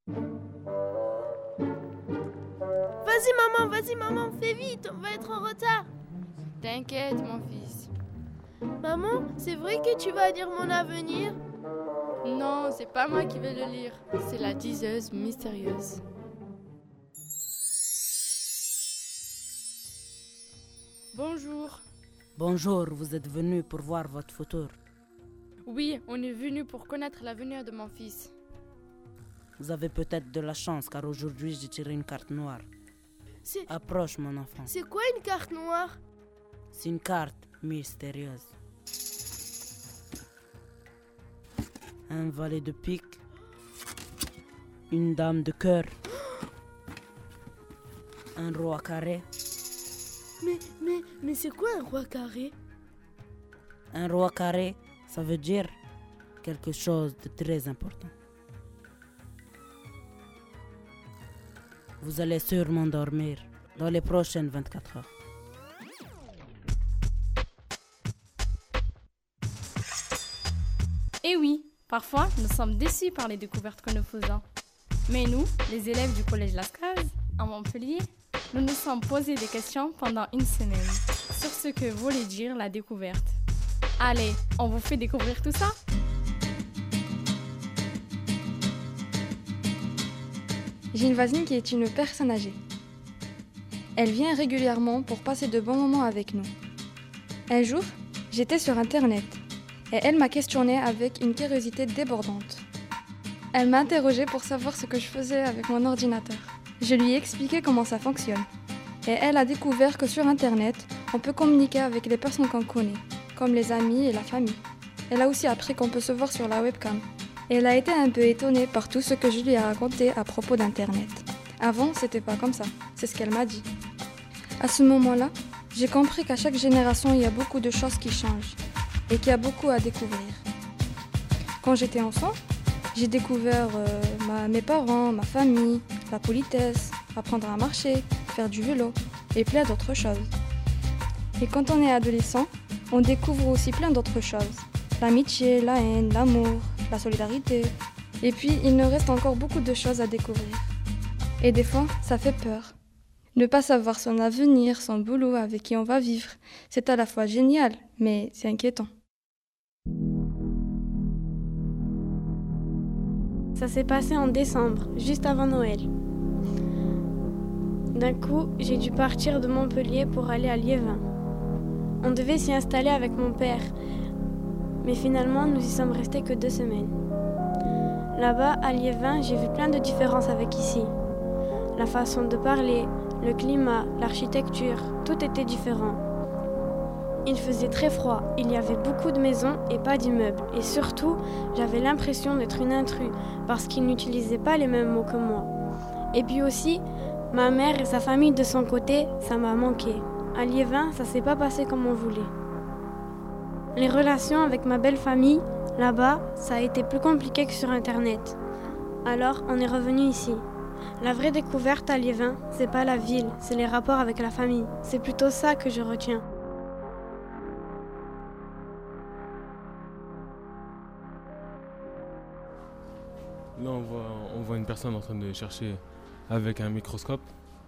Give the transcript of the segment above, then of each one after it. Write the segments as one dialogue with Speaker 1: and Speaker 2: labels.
Speaker 1: Vas-y maman, fais vite, on va être en retard.
Speaker 2: T'inquiète mon fils.
Speaker 1: Maman, c'est vrai que tu vas lire mon avenir?
Speaker 2: Non, c'est pas moi qui vais le lire. C'est la diseuse mystérieuse. Bonjour.
Speaker 3: Bonjour, vous êtes venu pour voir votre futur.
Speaker 2: Oui, on est venu pour connaître l'avenir de mon fils.
Speaker 3: Vous avez peut-être de la chance car aujourd'hui j'ai tiré une carte noire. Approche mon enfant.
Speaker 1: C'est quoi une carte noire?
Speaker 3: C'est une carte mystérieuse. Un valet de pique. Une dame de cœur. Un roi carré.
Speaker 1: Mais c'est quoi un roi carré?
Speaker 3: Un roi carré, ça veut dire quelque chose de très important. Vous allez sûrement dormir dans les prochaines 24 heures.
Speaker 4: Et oui, parfois nous sommes déçus par les découvertes que nous faisons. Mais nous, les élèves du collège Lascaz, à Montpellier, nous nous sommes posé des questions pendant une semaine sur ce que voulait dire la découverte. Allez, on vous fait découvrir tout ça?
Speaker 5: J'ai une voisine qui est une personne âgée. Elle vient régulièrement pour passer de bons moments avec nous. Un jour, j'étais sur Internet et elle m'a questionnée avec une curiosité débordante. Elle m'a interrogée pour savoir ce que je faisais avec mon ordinateur. Je lui ai expliqué comment ça fonctionne. Et elle a découvert que sur Internet, on peut communiquer avec les personnes qu'on connaît, comme les amis et la famille. Elle a aussi appris qu'on peut se voir sur la webcam. Et elle a été un peu étonnée par tout ce que je lui ai raconté à propos d'Internet. Avant, c'était pas comme ça, c'est ce qu'elle m'a dit. À ce moment-là, j'ai compris qu'à chaque génération, il y a beaucoup de choses qui changent et qu'il y a beaucoup à découvrir. Quand j'étais enfant, j'ai découvert mes parents, ma famille, la politesse, apprendre à marcher, faire du vélo et plein d'autres choses. Et quand on est adolescent, on découvre aussi plein d'autres choses. L'amitié, la haine, l'amour, la solidarité. Et puis, il nous reste encore beaucoup de choses à découvrir. Et des fois, ça fait peur. Ne pas savoir son avenir, son boulot, avec qui on va vivre, c'est à la fois génial, mais c'est inquiétant.
Speaker 6: Ça s'est passé en décembre, juste avant Noël. D'un coup, j'ai dû partir de Montpellier pour aller à Liévin. On devait s'y installer avec mon père, mais finalement, nous y sommes restés que 2 semaines. Là-bas, à Liévin, j'ai vu plein de différences avec ici. La façon de parler, le climat, l'architecture, tout était différent. Il faisait très froid, il y avait beaucoup de maisons et pas d'immeubles. Et surtout, j'avais l'impression d'être une intrue, parce qu'ils n'utilisaient pas les mêmes mots que moi. Et puis aussi, ma mère et sa famille de son côté, ça m'a manqué. À Liévin, ça s'est pas passé comme on voulait. Les relations avec ma belle famille, là-bas, ça a été plus compliqué que sur Internet. Alors, on est revenu ici. La vraie découverte à Liévin, c'est pas la ville, c'est les rapports avec la famille. C'est plutôt ça que je retiens.
Speaker 7: Là, on voit une personne en train de chercher avec un microscope.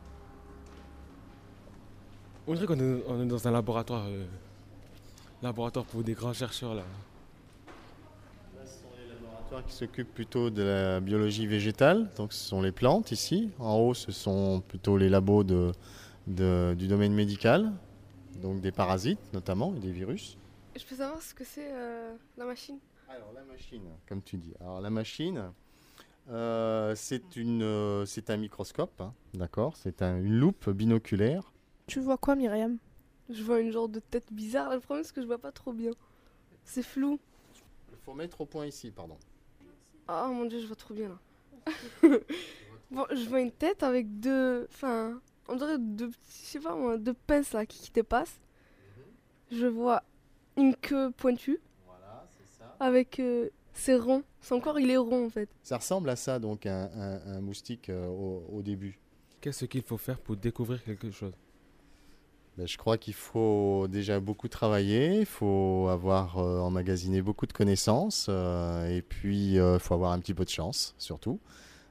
Speaker 7: On dirait qu'on est dans un laboratoire pour des grands chercheurs là.
Speaker 8: Là, ce sont les laboratoires qui s'occupent plutôt de la biologie végétale, donc ce sont les plantes ici. En haut, ce sont plutôt les labos du domaine médical, donc des parasites notamment et des virus.
Speaker 9: Je peux savoir ce que c'est la machine?
Speaker 8: Alors la machine, comme tu dis. Alors la machine, c'est un microscope, hein, d'accord. C'est une loupe binoculaire.
Speaker 9: Tu vois quoi, Myriam? Je vois une genre de tête bizarre. Le problème, c'est que je vois pas trop bien. C'est flou.
Speaker 8: Il faut mettre au point ici, pardon.
Speaker 9: Oh mon dieu, je vois trop bien là. Bon, je vois une tête avec deux... Enfin, on dirait deux petits, je sais pas moi, deux pinces là qui dépassent. Je vois une queue pointue.
Speaker 8: Voilà, c'est ça.
Speaker 9: Avec... c'est rond. Son corps, il est rond en fait.
Speaker 8: Ça ressemble à ça, donc, un moustique au début.
Speaker 7: Qu'est-ce qu'il faut faire pour découvrir quelque chose?
Speaker 8: Je crois qu'il faut déjà beaucoup travailler, il faut avoir emmagasiné beaucoup de connaissances et puis il faut avoir un petit peu de chance surtout.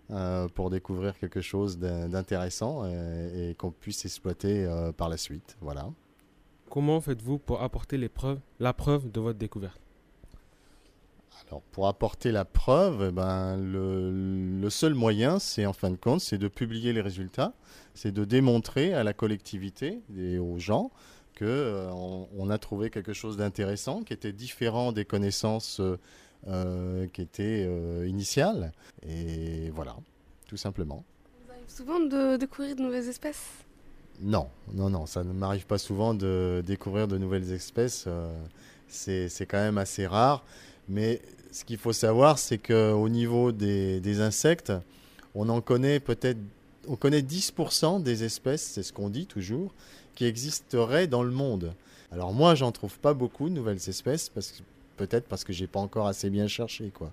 Speaker 8: pour découvrir quelque chose d'intéressant et qu'on puisse exploiter par la suite. Voilà.
Speaker 7: Comment faites-vous pour apporter la preuve de votre découverte ?
Speaker 8: Alors, pour apporter la preuve, le seul moyen, c'est en fin de compte, c'est de publier les résultats, c'est de démontrer à la collectivité et aux gens qu'on a trouvé quelque chose d'intéressant, qui était différent des connaissances qui étaient initiales. Et voilà, tout simplement.
Speaker 9: Vous arrive souvent de découvrir de nouvelles espèces ?
Speaker 8: Non, ça ne m'arrive pas souvent de découvrir de nouvelles espèces. C'est quand même assez rare. Mais ce qu'il faut savoir, c'est qu'au niveau des insectes, on connaît 10% des espèces, c'est ce qu'on dit toujours, qui existeraient dans le monde. Alors moi, j'en trouve pas beaucoup de nouvelles espèces, peut-être parce que j'ai pas encore assez bien cherché, quoi.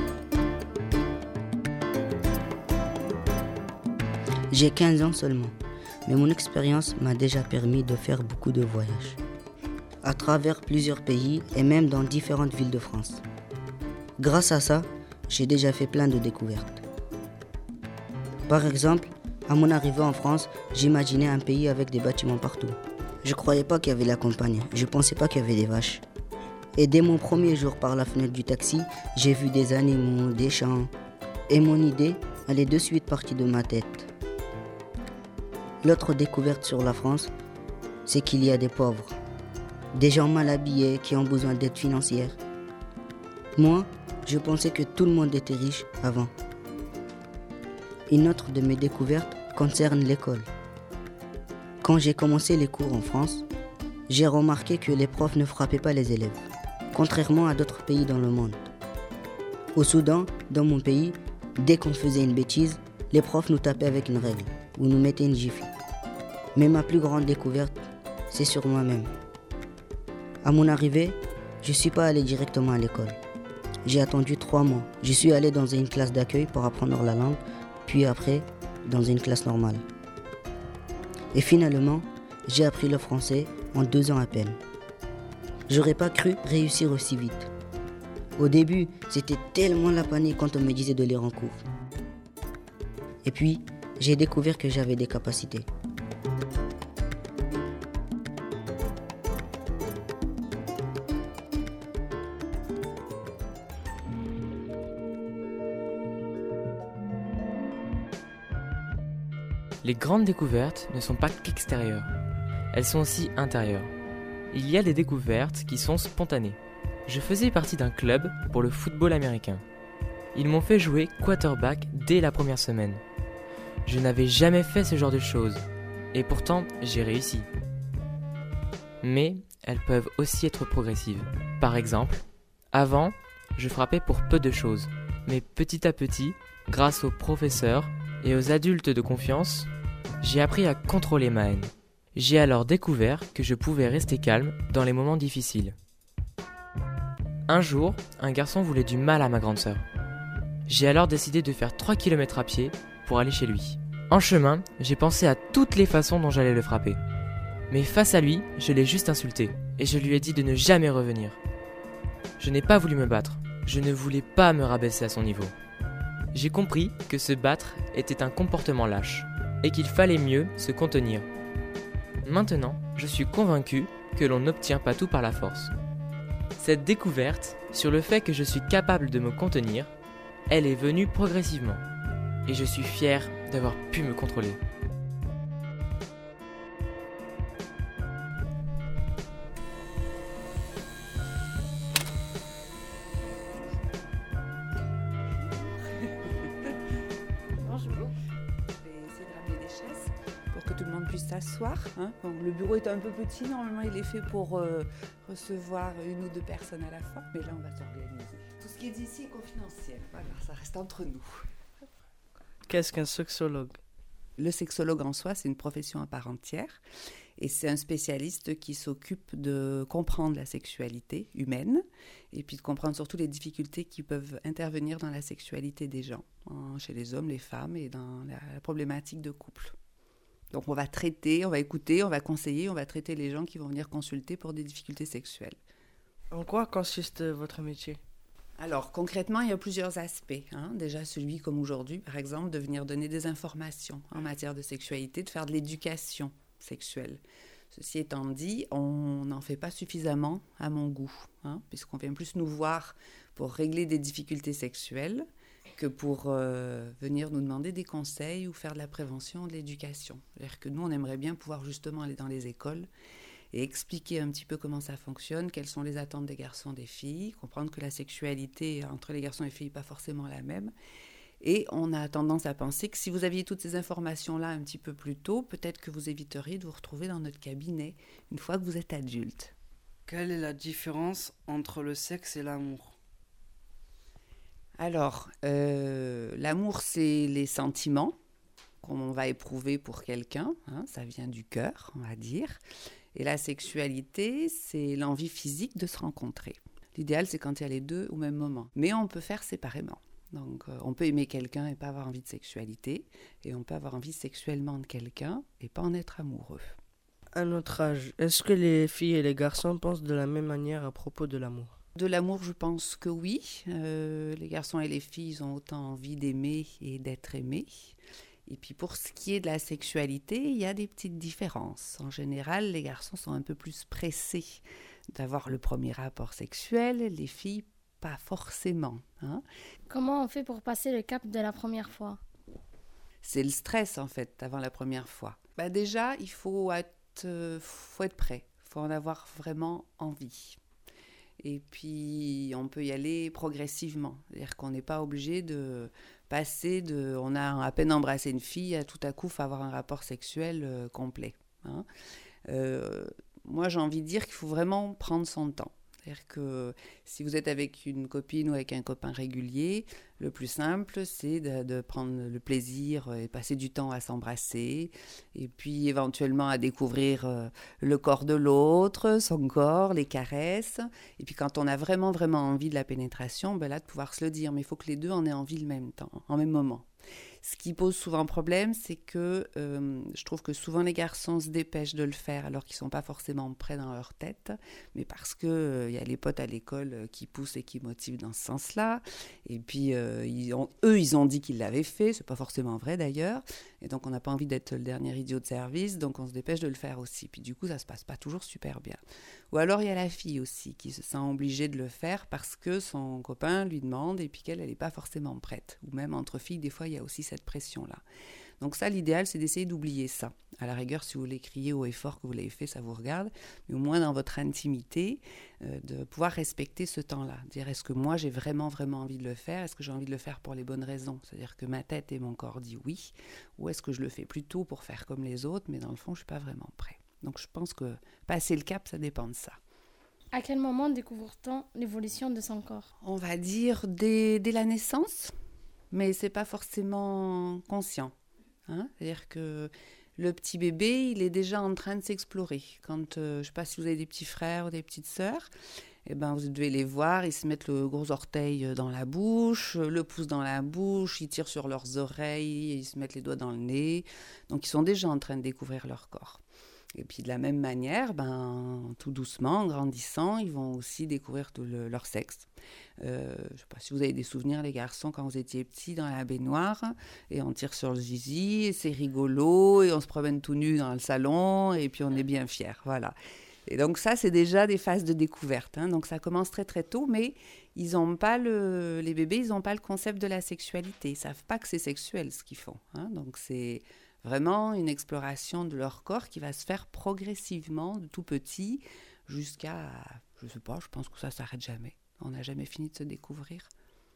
Speaker 3: J'ai 15 ans seulement, mais mon expérience m'a déjà permis de faire beaucoup de voyages, à travers plusieurs pays et même dans différentes villes de France. Grâce à ça, j'ai déjà fait plein de découvertes. Par exemple, à mon arrivée en France, j'imaginais un pays avec des bâtiments partout. Je croyais pas qu'il y avait la campagne, je pensais pas qu'il y avait des vaches. Et dès mon premier jour par la fenêtre du taxi, j'ai vu des animaux, des champs. Et mon idée, elle est de suite partie de ma tête. L'autre découverte sur la France, c'est qu'il y a des pauvres. Des gens mal habillés qui ont besoin d'aide financière. Moi, je pensais que tout le monde était riche avant. Une autre de mes découvertes concerne l'école. Quand j'ai commencé les cours en France, j'ai remarqué que les profs ne frappaient pas les élèves, contrairement à d'autres pays dans le monde. Au Soudan, dans mon pays, dès qu'on faisait une bêtise, les profs nous tapaient avec une règle ou nous mettaient une gifle. Mais ma plus grande découverte, c'est sur moi-même. À mon arrivée, je ne suis pas allé directement à l'école. J'ai attendu 3 mois. Je suis allé dans une classe d'accueil pour apprendre la langue, puis après, dans une classe normale. Et finalement, j'ai appris le français en 2 ans à peine. J'aurais pas cru réussir aussi vite. Au début, c'était tellement la panique quand on me disait de lire en cours. Et puis, j'ai découvert que j'avais des capacités.
Speaker 10: Les grandes découvertes ne sont pas qu'extérieures, elles sont aussi intérieures. Il y a des découvertes qui sont spontanées. Je faisais partie d'un club pour le football américain. Ils m'ont fait jouer quarterback dès la première semaine. Je n'avais jamais fait ce genre de choses, et pourtant j'ai réussi. Mais elles peuvent aussi être progressives. Par exemple, avant, je frappais pour peu de choses, mais petit à petit, grâce aux professeurs et aux adultes de confiance, j'ai appris à contrôler ma haine. J'ai alors découvert que je pouvais rester calme dans les moments difficiles. Un jour, un garçon voulait du mal à ma grande sœur. J'ai alors décidé de faire 3 km à pied pour aller chez lui. En chemin, j'ai pensé à toutes les façons dont j'allais le frapper. Mais face à lui, je l'ai juste insulté et je lui ai dit de ne jamais revenir. Je n'ai pas voulu me battre, je ne voulais pas me rabaisser à son niveau. J'ai compris que se battre était un comportement lâche et qu'il fallait mieux se contenir. Maintenant, je suis convaincu que l'on n'obtient pas tout par la force. Cette découverte sur le fait que je suis capable de me contenir, elle est venue progressivement et je suis fier d'avoir pu me contrôler.
Speaker 11: Bonjour, je vais essayer de ramener des chaises pour que tout le monde puisse s'asseoir. Bon, le bureau est un peu petit, normalement il est fait pour recevoir 1 ou 2 personnes à la fois, mais là on va s'organiser. Tout ce qui est ici est confidentiel, voilà, ça reste entre nous.
Speaker 12: Qu'est-ce qu'un sexologue ?
Speaker 11: Le sexologue en soi, c'est une profession à part entière et c'est un spécialiste qui s'occupe de comprendre la sexualité humaine et puis de comprendre surtout les difficultés qui peuvent intervenir dans la sexualité des gens, chez les hommes, les femmes et dans la problématique de couple. Donc on va traiter, on va écouter, on va conseiller, on va traiter les gens qui vont venir consulter pour des difficultés sexuelles.
Speaker 12: En quoi consiste votre métier ?
Speaker 11: Alors, concrètement, il y a plusieurs aspects. Déjà, celui, comme aujourd'hui, par exemple, de venir donner des informations en matière de sexualité, de faire de l'éducation sexuelle. Ceci étant dit, on n'en fait pas suffisamment à mon goût, puisqu'on vient plus nous voir pour régler des difficultés sexuelles que pour venir nous demander des conseils ou faire de la prévention, de l'éducation. C'est-à-dire que nous, on aimerait bien pouvoir justement aller dans les écoles et expliquer un petit peu comment ça fonctionne, quelles sont les attentes des garçons, des filles, comprendre que la sexualité entre les garçons et les filles n'est pas forcément la même. Et on a tendance à penser que si vous aviez toutes ces informations-là un petit peu plus tôt, peut-être que vous éviteriez de vous retrouver dans notre cabinet une fois que vous êtes adulte.
Speaker 12: Quelle est la différence entre le sexe et l'amour ?
Speaker 11: Alors, l'amour, c'est les sentiments qu'on va éprouver pour quelqu'un, ça vient du cœur, on va dire. Et la sexualité, c'est l'envie physique de se rencontrer. L'idéal, c'est quand il y a les deux au même moment. Mais on peut faire séparément. Donc, on peut aimer quelqu'un et pas avoir envie de sexualité. Et on peut avoir envie sexuellement de quelqu'un et pas en être amoureux.
Speaker 12: À notre âge, est-ce que les filles et les garçons pensent de la même manière à propos de l'amour ?
Speaker 11: De l'amour, je pense que oui. Les garçons et les filles, ils ont autant envie d'aimer et d'être aimés. Et puis pour ce qui est de la sexualité, il y a des petites différences. En général, les garçons sont un peu plus pressés d'avoir le premier rapport sexuel, les filles pas forcément.
Speaker 4: Comment on fait pour passer le cap de la première fois ?
Speaker 11: C'est le stress en fait, avant la première fois. Déjà, il faut être prêt, il faut en avoir vraiment envie. Et puis, on peut y aller progressivement. C'est-à-dire qu'on n'est pas obligé de passer de... On a à peine embrassé une fille, à tout à coup, il faut avoir un rapport sexuel complet. Moi, j'ai envie de dire qu'il faut vraiment prendre son temps. C'est-à-dire que si vous êtes avec une copine ou avec un copain régulier, le plus simple, c'est de prendre le plaisir et passer du temps à s'embrasser, et puis éventuellement à découvrir le corps de l'autre, son corps, les caresses. Et puis quand on a vraiment, vraiment envie de la pénétration, là, de pouvoir se le dire. Mais il faut que les deux en aient envie le même temps, en même moment. Ce qui pose souvent problème, c'est que je trouve que souvent les garçons se dépêchent de le faire alors qu'ils ne sont pas forcément prêts dans leur tête, mais parce qu'il y a les potes à l'école qui poussent et qui motivent dans ce sens-là. Et puis, ils ont dit qu'ils l'avaient fait, c'est pas forcément vrai d'ailleurs. Et donc, on n'a pas envie d'être le dernier idiot de service, donc on se dépêche de le faire aussi. Puis du coup, ça se passe pas toujours super bien. Ou alors, il y a la fille aussi qui se sent obligée de le faire parce que son copain lui demande et puis qu'elle n'est pas forcément prête. Ou même entre filles, des fois, il y a aussi cette pression-là. Donc ça, l'idéal, c'est d'essayer d'oublier ça. À la rigueur, si vous voulez crier haut et fort que vous l'avez fait, ça vous regarde. Mais au moins, dans votre intimité, de pouvoir respecter ce temps-là. Dire, est-ce que moi, j'ai vraiment, vraiment envie de le faire ? Est-ce que j'ai envie de le faire pour les bonnes raisons ? C'est-à-dire que ma tête et mon corps disent oui. Ou est-ce que je le fais plutôt pour faire comme les autres, mais dans le fond, je ne suis pas vraiment prêt. Donc je pense que passer le cap, ça dépend de ça.
Speaker 4: À quel moment découvre-t-on l'évolution de son corps ?
Speaker 11: On va dire dès la naissance, mais ce n'est pas forcément conscient. C'est-à-dire que le petit bébé, il est déjà en train de s'explorer. Quand, je ne sais pas si vous avez des petits frères ou des petites sœurs, vous devez les voir, ils se mettent le gros orteil dans la bouche, le pouce dans la bouche, ils tirent sur leurs oreilles, ils se mettent les doigts dans le nez. Donc, ils sont déjà en train de découvrir leur corps. Et puis, de la même manière, tout doucement, en grandissant, ils vont aussi découvrir leur sexe. Je ne sais pas si vous avez des souvenirs, les garçons, quand vous étiez petits, dans la baignoire, et on tire sur le zizi, et c'est rigolo, et on se promène tout nu dans le salon, et puis on est bien fiers, voilà. Et donc ça, c'est déjà des phases de découverte. Donc ça commence très très tôt, mais ils ont pas les bébés, ils n'ont pas le concept de la sexualité. Ils ne savent pas que c'est sexuel ce qu'ils font. Donc c'est vraiment une exploration de leur corps qui va se faire progressivement, de tout petit, jusqu'à, je ne sais pas, je pense que ça ne s'arrête jamais. On n'a jamais fini de se découvrir.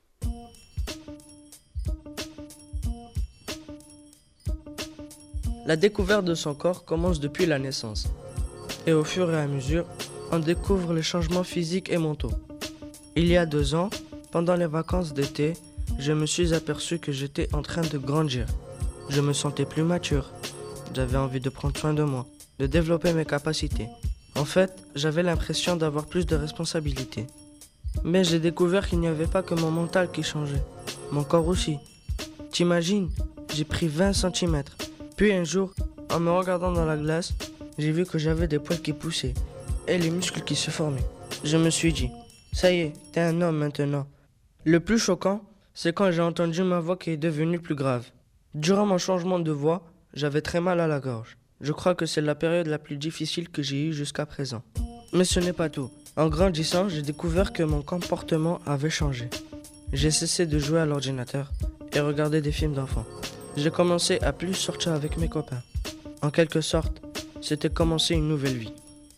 Speaker 12: La découverte de son corps commence depuis la naissance. Et au fur et à mesure, on découvre les changements physiques et mentaux. Il y a 2 ans, pendant les vacances d'été, je me suis aperçu que j'étais en train de grandir. Je me sentais plus mature. J'avais envie de prendre soin de moi, de développer mes capacités. En fait, j'avais l'impression d'avoir plus de responsabilités. Mais j'ai découvert qu'il n'y avait pas que mon mental qui changeait, mon corps aussi. T'imagines, j'ai pris 20 cm. Puis un jour, en me regardant dans la glace, j'ai vu que j'avais des poils qui poussaient et les muscles qui se formaient. Je me suis dit, ça y est, t'es un homme maintenant. Le plus choquant, c'est quand j'ai entendu ma voix qui est devenue plus grave. Durant mon changement de voix, j'avais très mal à la gorge. Je crois que c'est la période la plus difficile que j'ai eue jusqu'à présent. Mais ce n'est pas tout. En grandissant, j'ai découvert que mon comportement avait changé. J'ai cessé de jouer à l'ordinateur et regarder des films d'enfants. J'ai commencé à plus sortir avec mes copains. En quelque sorte, c'était commencer une nouvelle vie.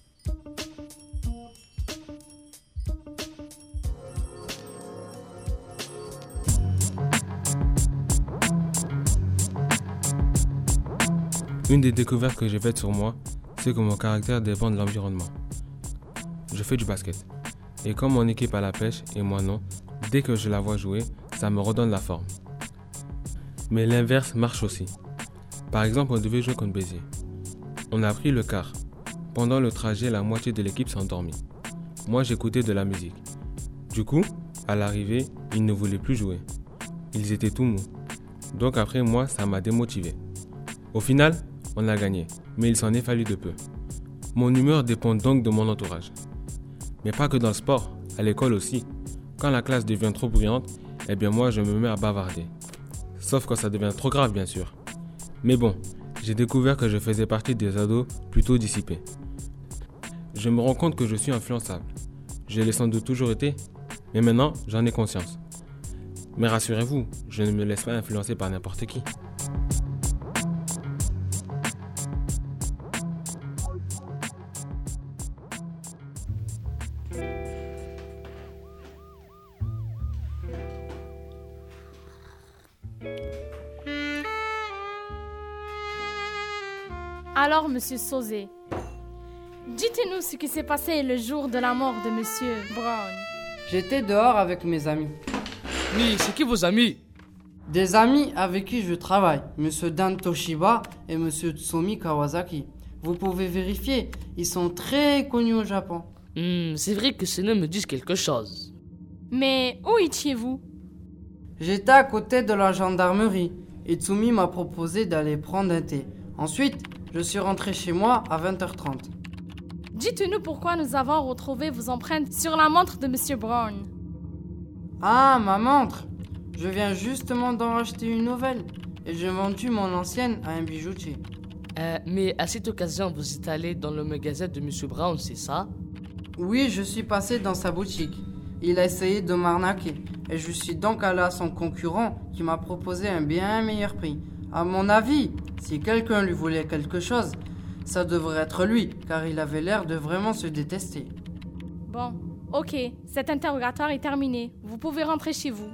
Speaker 7: Une des découvertes que j'ai faites sur moi, c'est que mon caractère dépend de l'environnement. Je fais du basket. Et comme mon équipe a la pêche et moi non, dès que je la vois jouer, ça me redonne la forme. Mais l'inverse marche aussi. Par exemple, on devait jouer contre Béziers. On a pris le quart. Pendant le trajet, la moitié de l'équipe s'est endormie. Moi, j'écoutais de la musique. Du coup, à l'arrivée, ils ne voulaient plus jouer. Ils étaient tout mous. Donc après moi, ça m'a démotivé. Au final, on a gagné, mais il s'en est fallu de peu. Mon humeur dépend donc de mon entourage. Mais pas que dans le sport, à l'école aussi. Quand la classe devient trop bruyante, eh bien moi je me mets à bavarder. Sauf quand ça devient trop grave bien sûr. Mais bon, j'ai découvert que je faisais partie des ados plutôt dissipés. Je me rends compte que je suis influençable. Je l'ai sans doute toujours été, mais maintenant j'en ai conscience. Mais rassurez-vous, je ne me laisse pas influencer par n'importe qui.
Speaker 4: Alors, monsieur Sauzet, dites-nous ce qui s'est passé le jour de la mort de monsieur Brown.
Speaker 13: J'étais dehors avec mes amis.
Speaker 14: Mais c'est qui vos amis?
Speaker 13: Des amis avec qui je travaille, monsieur Dan Toshiba et monsieur Tsutomi Kawasaki. Vous pouvez vérifier, ils sont très connus au Japon.
Speaker 14: C'est vrai que ces noms me disent quelque chose.
Speaker 4: Mais où étiez-vous?
Speaker 13: J'étais à côté de la gendarmerie et Tsumi m'a proposé d'aller prendre un thé. Ensuite, je suis rentré chez moi à 20h30.
Speaker 4: Dites-nous pourquoi nous avons retrouvé vos empreintes sur la montre de monsieur Brown.
Speaker 13: Ah, ma montre! Je viens justement d'en acheter une nouvelle et j'ai vendu mon ancienne à un bijoutier.
Speaker 14: Mais à cette occasion, vous êtes allé dans le magasin de monsieur Brown, c'est ça?
Speaker 13: Oui, je suis passé dans sa boutique. Il a essayé de m'arnaquer et je suis donc allé à son concurrent qui m'a proposé un bien meilleur prix. À mon avis, si quelqu'un lui voulait quelque chose, ça devrait être lui, car il avait l'air de vraiment se détester.
Speaker 4: Bon, ok, cet interrogatoire est terminé. Vous pouvez rentrer chez vous.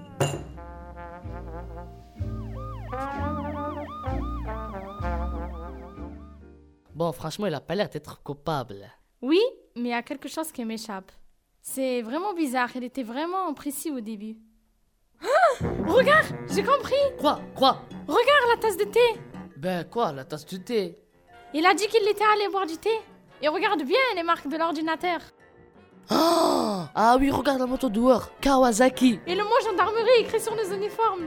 Speaker 14: Bon, franchement, il a pas l'air d'être coupable.
Speaker 4: Oui, mais il y a quelque chose qui m'échappe. C'est vraiment bizarre, il était vraiment précis au début. Ah, regarde, j'ai compris.
Speaker 14: Quoi?
Speaker 4: Regarde la tasse de thé.
Speaker 14: Ben quoi, la tasse de thé?
Speaker 4: Il a dit qu'il était allé boire du thé. Et regarde bien les marques de l'ordinateur.
Speaker 14: Ah oui, regarde la moto dehors, Kawasaki.
Speaker 4: Et le mot gendarmerie écrit sur nos uniformes.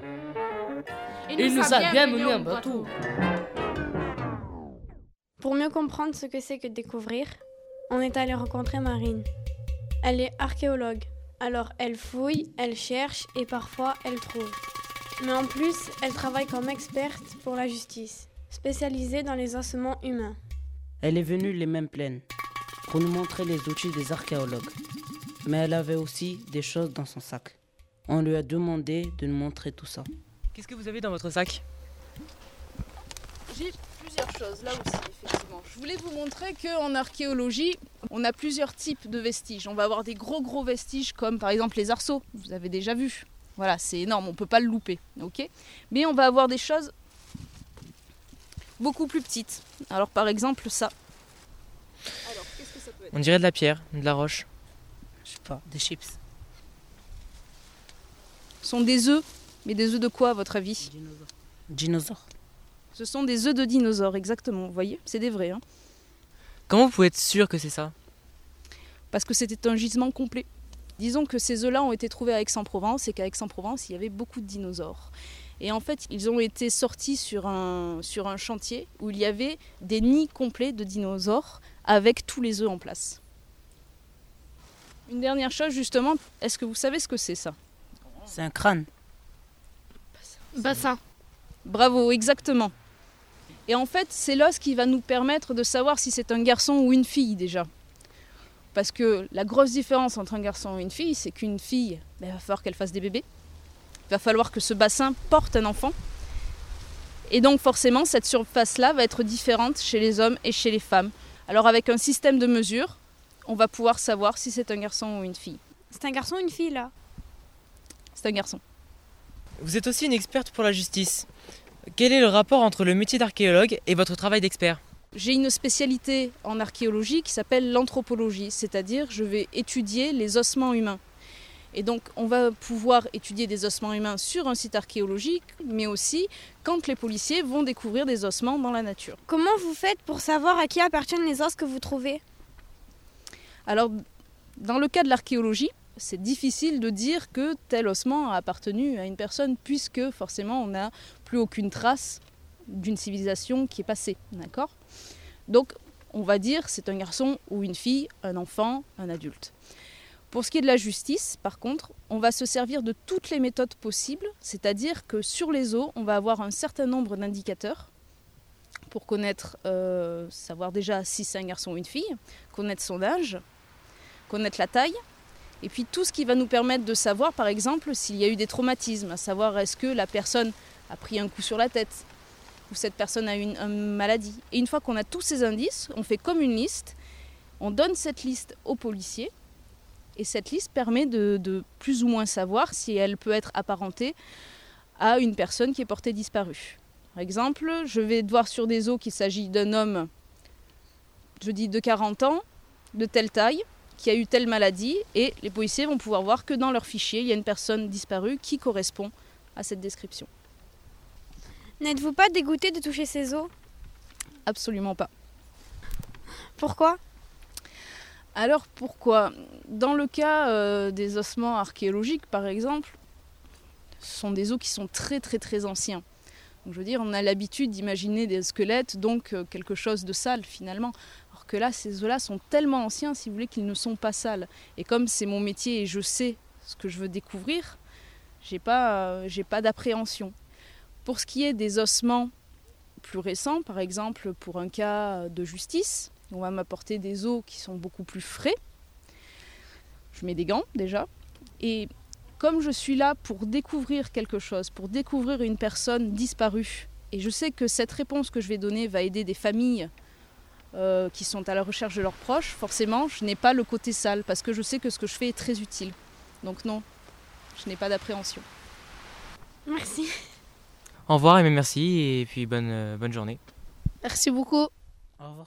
Speaker 14: Il nous a bien mené un bateau.
Speaker 6: Pour mieux comprendre ce que c'est que découvrir, on est allé rencontrer Marine. Elle est archéologue. Alors elle fouille, elle cherche et parfois elle trouve. Mais en plus, elle travaille comme experte pour la justice, spécialisée dans les ossements humains.
Speaker 15: Elle est venue les mains pleines pour nous montrer les outils des archéologues. Mais elle avait aussi des choses dans son sac. On lui a demandé de nous montrer tout ça.
Speaker 16: Qu'est-ce que vous avez dans votre sac?
Speaker 17: J'ai plusieurs choses là aussi, effectivement. Je voulais vous montrer qu'en archéologie, on a plusieurs types de vestiges. On va avoir des gros vestiges comme par exemple les arceaux, vous avez déjà vu. Voilà, c'est énorme, on ne peut pas le louper, ok? Mais on va avoir des choses beaucoup plus petites. Alors par exemple ça. Alors, qu'est-ce que ça peut être?
Speaker 16: On dirait de la pierre, de la roche.
Speaker 15: Je sais pas, des chips.
Speaker 17: Ce sont des œufs, mais des œufs de quoi à votre avis?
Speaker 15: Dinosaures.
Speaker 17: Ce sont des œufs de dinosaures, exactement, vous voyez? C'est des vrais. Hein.
Speaker 16: Comment vous pouvez être sûr que c'est ça?
Speaker 17: Parce que c'était un gisement complet. Disons que ces œufs-là ont été trouvés à Aix-en-Provence et qu'à Aix-en-Provence, il y avait beaucoup de dinosaures. Et en fait, ils ont été sortis sur un chantier où il y avait des nids complets de dinosaures avec tous les œufs en place. Une dernière chose, justement, est-ce que vous savez ce que c'est ça?
Speaker 15: C'est un crâne.
Speaker 2: Bassin.
Speaker 17: Bravo, exactement. Et en fait, c'est l'os qui va nous permettre de savoir si c'est un garçon ou une fille déjà. Parce que la grosse différence entre un garçon et une fille, c'est qu'une fille, il va falloir qu'elle fasse des bébés. Il va falloir que ce bassin porte un enfant. Et donc forcément, cette surface-là va être différente chez les hommes et chez les femmes. Alors avec un système de mesure, on va pouvoir savoir si c'est un garçon ou une fille.
Speaker 6: C'est un garçon ou une fille là?
Speaker 17: C'est un garçon.
Speaker 16: Vous êtes aussi une experte pour la justice. Quel est le rapport entre le métier d'archéologue et votre travail d'expert?
Speaker 17: J'ai une spécialité en archéologie qui s'appelle l'anthropologie, c'est-à-dire je vais étudier les ossements humains. Et donc on va pouvoir étudier des ossements humains sur un site archéologique, mais aussi quand les policiers vont découvrir des ossements dans la nature.
Speaker 6: Comment vous faites pour savoir à qui appartiennent les os que vous trouvez?
Speaker 17: Alors, dans le cas de l'archéologie, c'est difficile de dire que tel ossement a appartenu à une personne, puisque forcément on n'a plus aucune trace d'une civilisation qui est passée, d'accord? Donc on va dire c'est un garçon ou une fille, un enfant, un adulte. Pour ce qui est de la justice, par contre, on va se servir de toutes les méthodes possibles, c'est-à-dire que sur les os, on va avoir un certain nombre d'indicateurs pour connaître, savoir déjà si c'est un garçon ou une fille, connaître son âge, connaître la taille, et puis tout ce qui va nous permettre de savoir, par exemple, s'il y a eu des traumatismes, à savoir est-ce que la personne a pris un coup sur la tête, ou cette personne a eu une maladie. Et une fois qu'on a tous ces indices, on fait comme une liste, on donne cette liste aux policiers, et cette liste permet de plus ou moins savoir si elle peut être apparentée à une personne qui est portée disparue. Par exemple, je vais voir sur des os qu'il s'agit d'un homme, je dis de 40 ans, de telle taille, qui a eu telle maladie, et les policiers vont pouvoir voir que dans leur fichier, il y a une personne disparue qui correspond à cette description.
Speaker 6: N'êtes-vous pas dégoûté de toucher ces os?
Speaker 17: Absolument pas.
Speaker 6: Pourquoi?
Speaker 17: Alors pourquoi? Dans le cas des ossements archéologiques, par exemple, ce sont des os qui sont très très très anciens. Donc, je veux dire, on a l'habitude d'imaginer des squelettes, donc quelque chose de sale finalement. Alors que là, ces os-là sont tellement anciens, si vous voulez, qu'ils ne sont pas sales. Et comme c'est mon métier et je sais ce que je veux découvrir, j'ai pas d'appréhension. Pour ce qui est des ossements plus récents, par exemple pour un cas de justice, on va m'apporter des os qui sont beaucoup plus frais. Je mets des gants déjà. Et comme je suis là pour découvrir quelque chose, pour découvrir une personne disparue, et je sais que cette réponse que je vais donner va aider des familles qui sont à la recherche de leurs proches, forcément, je n'ai pas le côté sale, parce que je sais que ce que je fais est très utile. Donc non, je n'ai pas d'appréhension.
Speaker 6: Merci.
Speaker 16: Au revoir et merci, et puis bonne journée.
Speaker 2: Merci beaucoup.
Speaker 15: Au revoir.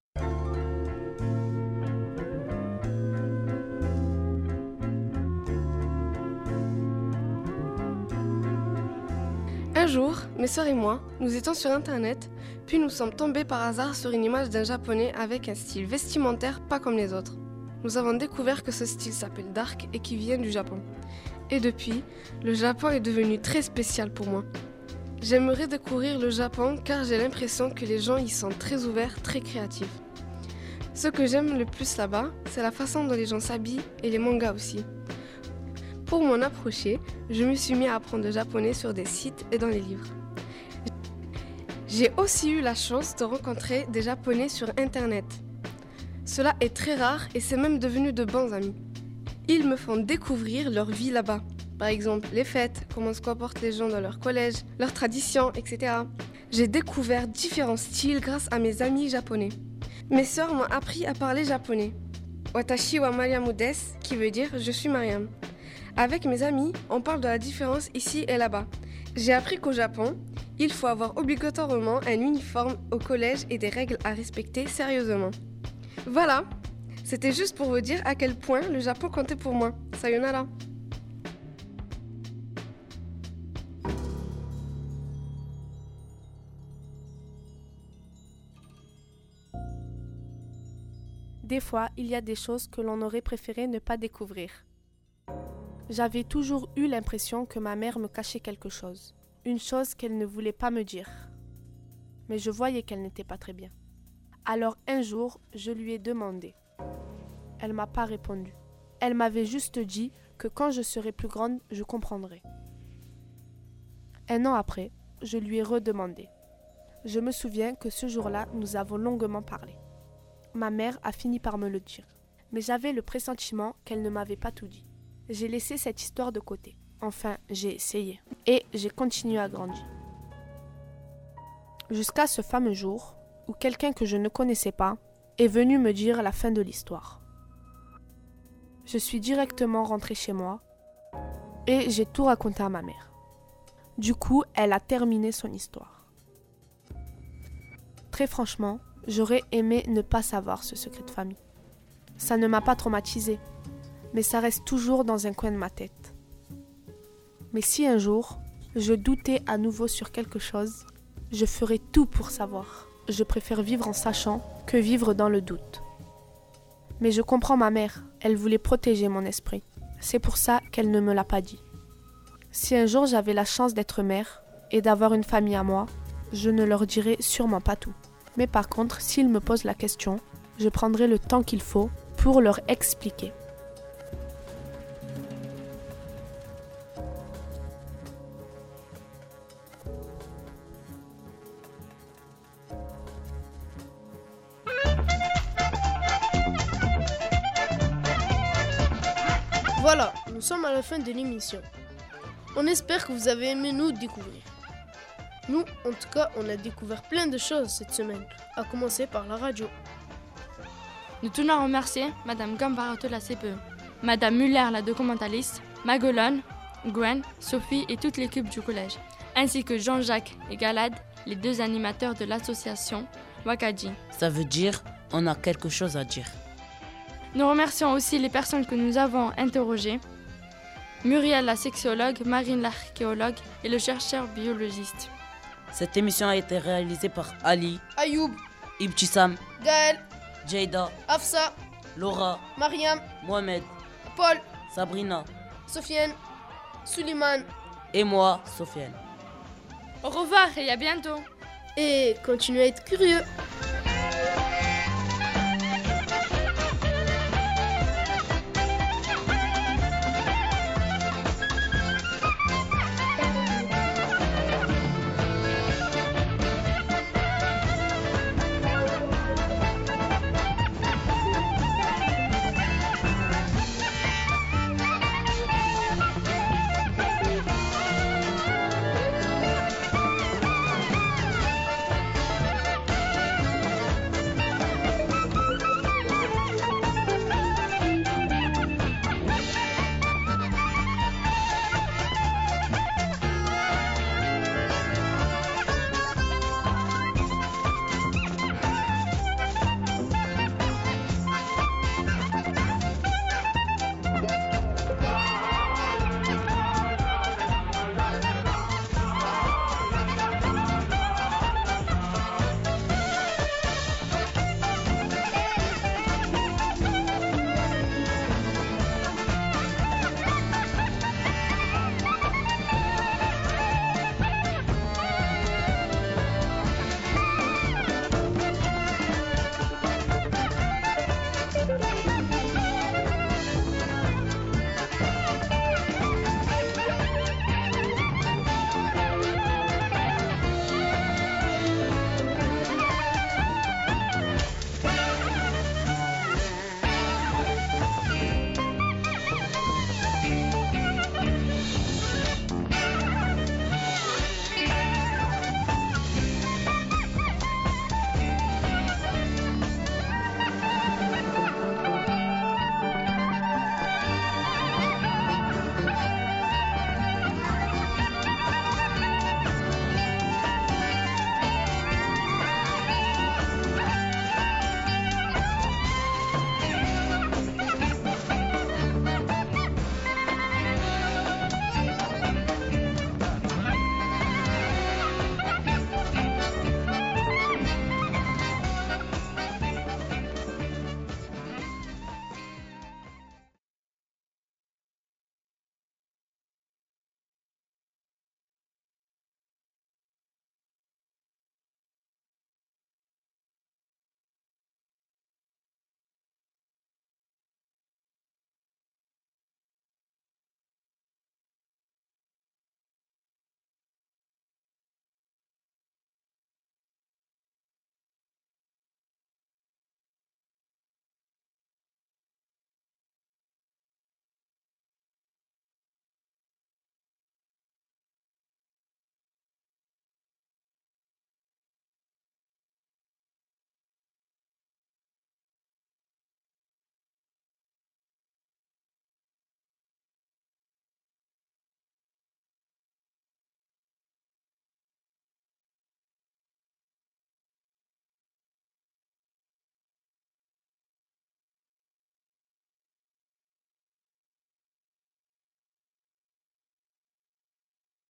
Speaker 9: Un jour, mes sœurs et moi, nous étions sur internet, puis nous sommes tombés par hasard sur une image d'un japonais avec un style vestimentaire pas comme les autres. Nous avons découvert que ce style s'appelle dark et qui vient du Japon. Et depuis, le Japon est devenu très spécial pour moi. J'aimerais découvrir le Japon car j'ai l'impression que les gens y sont très ouverts, très créatifs. Ce que j'aime le plus là-bas, c'est la façon dont les gens s'habillent et les mangas aussi. Pour m'en approcher, je me suis mis à apprendre le japonais sur des sites et dans les livres. J'ai aussi eu la chance de rencontrer des Japonais sur Internet. Cela est très rare et c'est même devenu de bons amis. Ils me font découvrir leur vie là-bas. Par exemple, les fêtes, comment se comportent les gens dans leur collège, leurs traditions, etc. J'ai découvert différents styles grâce à mes amis japonais. Mes sœurs m'ont appris à parler japonais. Watashi wa Mariamu desu, qui veut dire je suis Mariam. Avec mes amis, on parle de la différence ici et là-bas. J'ai appris qu'au Japon, il faut avoir obligatoirement un uniforme au collège et des règles à respecter sérieusement. Voilà, c'était juste pour vous dire à quel point le Japon comptait pour moi. Sayonara.
Speaker 18: Des fois, il y a des choses que l'on aurait préféré ne pas découvrir. J'avais toujours eu l'impression que ma mère me cachait quelque chose. Une chose qu'elle ne voulait pas me dire. Mais je voyais qu'elle n'était pas très bien. Alors un jour, je lui ai demandé. Elle m'a pas répondu. Elle m'avait juste dit que quand je serai plus grande, je comprendrai. 1 an après, je lui ai redemandé. Je me souviens que ce jour-là, nous avons longuement parlé. Ma mère a fini par me le dire, mais j'avais le pressentiment qu'elle ne m'avait pas tout dit. J'ai laissé cette histoire de côté. Enfin, j'ai essayé. Et j'ai continué à grandir. Jusqu'à ce fameux jour où quelqu'un que je ne connaissais pas est venu me dire la fin de l'histoire. Je suis directement rentrée chez moi et j'ai tout raconté à ma mère. Du coup, elle a terminé son histoire. Très franchement, j'aurais aimé ne pas savoir ce secret de famille. Ça ne m'a pas traumatisée, mais ça reste toujours dans un coin de ma tête. Mais si un jour, je doutais à nouveau sur quelque chose, je ferai tout pour savoir. Je préfère vivre en sachant que vivre dans le doute. Mais je comprends ma mère, elle voulait protéger mon esprit. C'est pour ça qu'elle ne me l'a pas dit. Si un jour j'avais la chance d'être mère et d'avoir une famille à moi, je ne leur dirai sûrement pas tout. Mais par contre, s'ils me posent la question, je prendrai le temps qu'il faut pour leur expliquer.
Speaker 1: Voilà, nous sommes à la fin de l'émission. On espère que vous avez aimé nous découvrir. Nous, en tout cas, on a découvert plein de choses cette semaine, à commencer par la radio.
Speaker 4: Nous tenons à remercier Madame Gambarato de la CPE, Madame Muller, la documentaliste, Magolone, Gwen, Sophie et toute l'équipe du collège, ainsi que Jean-Jacques et Galad, les 2 animateurs de l'association Wakadji.
Speaker 15: Ça veut dire on a quelque chose à dire.
Speaker 4: Nous remercions aussi les personnes que nous avons interrogées, Muriel la sexologue, Marine l'archéologue et le chercheur biologiste.
Speaker 15: Cette émission a été réalisée par Ali,
Speaker 1: Ayoub,
Speaker 15: Ibtissam,
Speaker 1: Gaël,
Speaker 15: Jada,
Speaker 1: Afsa,
Speaker 15: Laura,
Speaker 1: Mariam,
Speaker 15: Mohamed,
Speaker 1: Paul,
Speaker 15: Sabrina,
Speaker 1: Sofiane, Suleiman
Speaker 15: et moi, Sofiane.
Speaker 4: Au revoir et à bientôt.
Speaker 1: Et continuez à être curieux.